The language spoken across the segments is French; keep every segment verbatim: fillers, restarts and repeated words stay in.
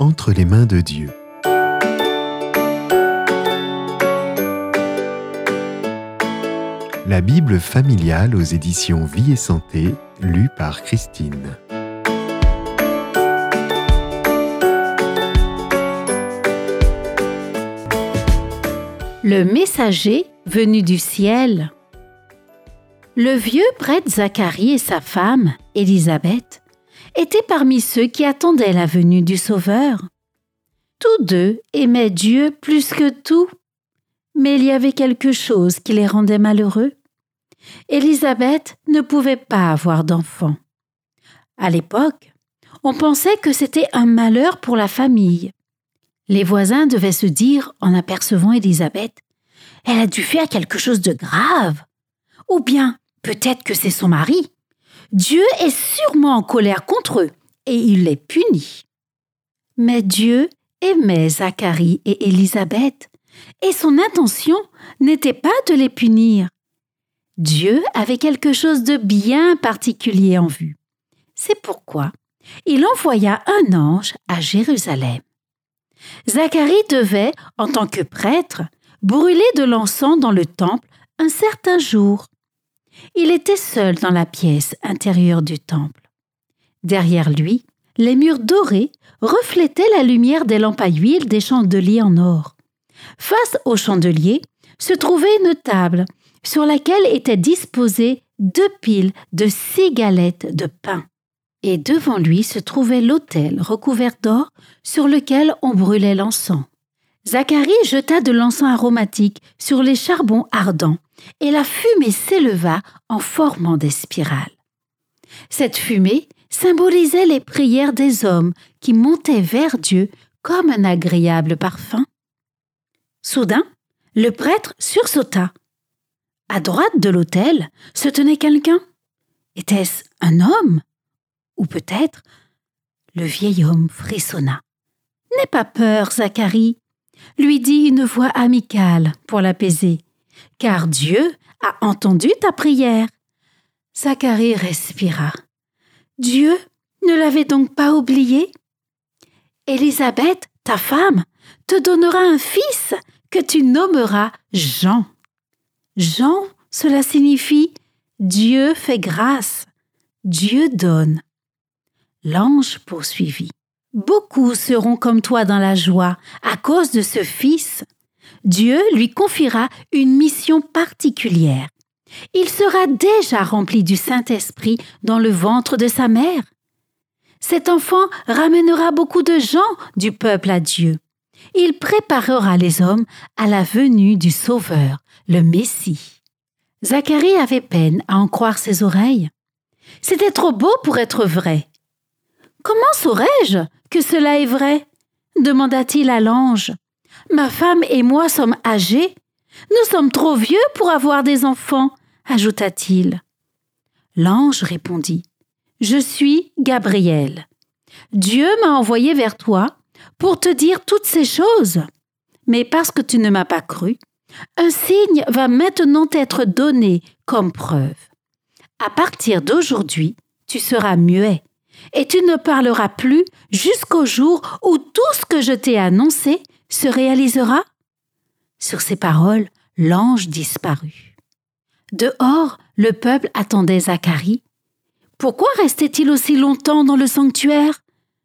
entre les mains de Dieu. La Bible familiale aux éditions Vie et Santé, lue par Christine. Le messager venu du ciel. Le vieux prêtre Zacharie et sa femme, Élisabeth, étaient parmi ceux qui attendaient la venue du Sauveur. Tous deux aimaient Dieu plus que tout, mais il y avait quelque chose qui les rendait malheureux. Élisabeth ne pouvait pas avoir d'enfant. À l'époque, on pensait que c'était un malheur pour la famille. Les voisins devaient se dire, en apercevant Élisabeth, « Elle a dû faire quelque chose de grave. » Ou bien, peut-être que c'est son mari. Dieu est sûrement en colère contre eux et il les punit. Mais Dieu aimait Zacharie et Élisabeth et son intention n'était pas de les punir. Dieu avait quelque chose de bien particulier en vue. C'est pourquoi il envoya un ange à Jérusalem. Zacharie devait, en tant que prêtre, brûler de l'encens dans le temple un certain jour. Il était seul dans la pièce intérieure du temple. Derrière lui, les murs dorés reflétaient la lumière des lampes à huile des chandeliers en or. Face au chandelier se trouvait une table sur laquelle étaient disposées deux piles de six galettes de pain. Et devant lui se trouvait l'autel recouvert d'or sur lequel on brûlait l'encens. Zacharie jeta de l'encens aromatique sur les charbons ardents et la fumée s'éleva en formant des spirales. Cette fumée symbolisait les prières des hommes qui montaient vers Dieu comme un agréable parfum. Soudain, le prêtre sursauta. À droite de l'autel se tenait quelqu'un. Était-ce un homme? Ou peut-être, le vieil homme frissonna. « N'aie pas peur, Zacharie !» lui dit une voix amicale pour l'apaiser, « car Dieu a entendu ta prière. » Zacharie respira. Dieu ne l'avait donc pas oublié? Élisabeth, ta femme, te donnera un fils que tu nommeras Jean. Jean, cela signifie « Dieu fait grâce, Dieu donne ». L'ange poursuivit. « Beaucoup seront comme toi dans la joie à cause de ce fils. Dieu lui confiera une mission particulière. Il sera déjà rempli du Saint-Esprit dans le ventre de sa mère. Cet enfant ramènera beaucoup de gens du peuple à Dieu. Il préparera les hommes à la venue du Sauveur, le Messie. » Zacharie avait peine à en croire ses oreilles. C'était trop beau pour être vrai. « Comment saurais-je que cela est vrai ?» demanda-t-il à l'ange. « Ma femme et moi sommes âgés. Nous sommes trop vieux pour avoir des enfants, » ajouta-t-il. L'ange répondit. « Je suis Gabriel. Dieu m'a envoyé vers toi pour te dire toutes ces choses. Mais parce que tu ne m'as pas cru, un signe va maintenant être donné comme preuve. À partir d'aujourd'hui, tu seras muet. Et tu ne parleras plus jusqu'au jour où tout ce que je t'ai annoncé se réalisera. » Sur ces paroles, l'ange disparut. Dehors, le peuple attendait Zacharie. Pourquoi restait-il aussi longtemps dans le sanctuaire?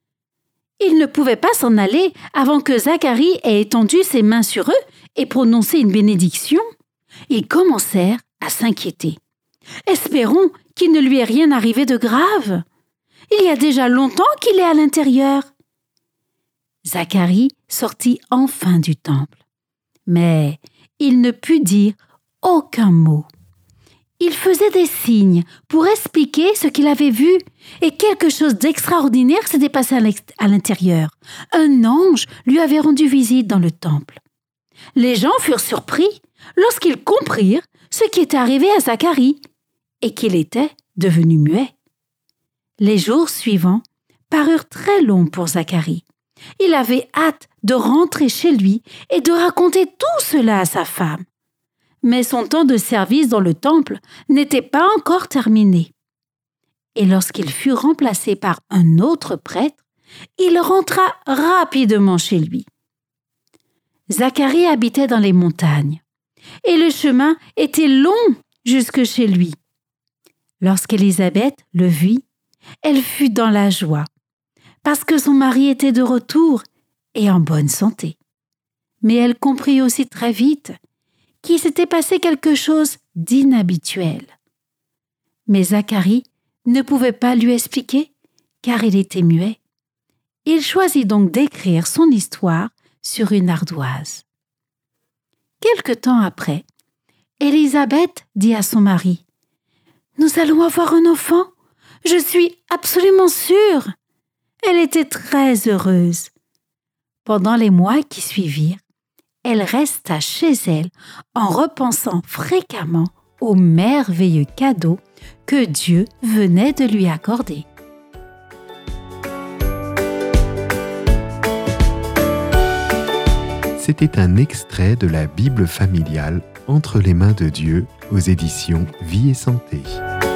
Il ne pouvait pas s'en aller avant que Zacharie ait étendu ses mains sur eux et prononcé une bénédiction. Ils commencèrent à s'inquiéter. « Espérons qu'il ne lui est rien arrivé de grave. Il y a déjà longtemps qu'il est à l'intérieur. » Zacharie sortit enfin du temple, mais il ne put dire aucun mot. Il faisait des signes pour expliquer ce qu'il avait vu et quelque chose d'extraordinaire s'était passé à l'intérieur. Un ange lui avait rendu visite dans le temple. Les gens furent surpris lorsqu'ils comprirent ce qui était arrivé à Zacharie et qu'il était devenu muet. Les jours suivants parurent très longs pour Zacharie. Il avait hâte de rentrer chez lui et de raconter tout cela à sa femme. Mais son temps de service dans le temple n'était pas encore terminé. Et lorsqu'il fut remplacé par un autre prêtre, il rentra rapidement chez lui. Zacharie habitait dans les montagnes, et le chemin était long jusque chez lui. Lorsqu'Élisabeth le vit, elle fut dans la joie, parce que son mari était de retour et en bonne santé. Mais elle comprit aussi très vite qu'il s'était passé quelque chose d'inhabituel. Mais Zacharie ne pouvait pas lui expliquer, car il était muet. Il choisit donc d'écrire son histoire sur une ardoise. Quelque temps après, Élisabeth dit à son mari : « Nous allons avoir un enfant, je suis absolument sûre. » Elle était très heureuse. Pendant les mois qui suivirent, elle resta chez elle en repensant fréquemment au merveilleux cadeau que Dieu venait de lui accorder. C'était un extrait de la Bible familiale Entre les mains de Dieu aux éditions Vie et Santé.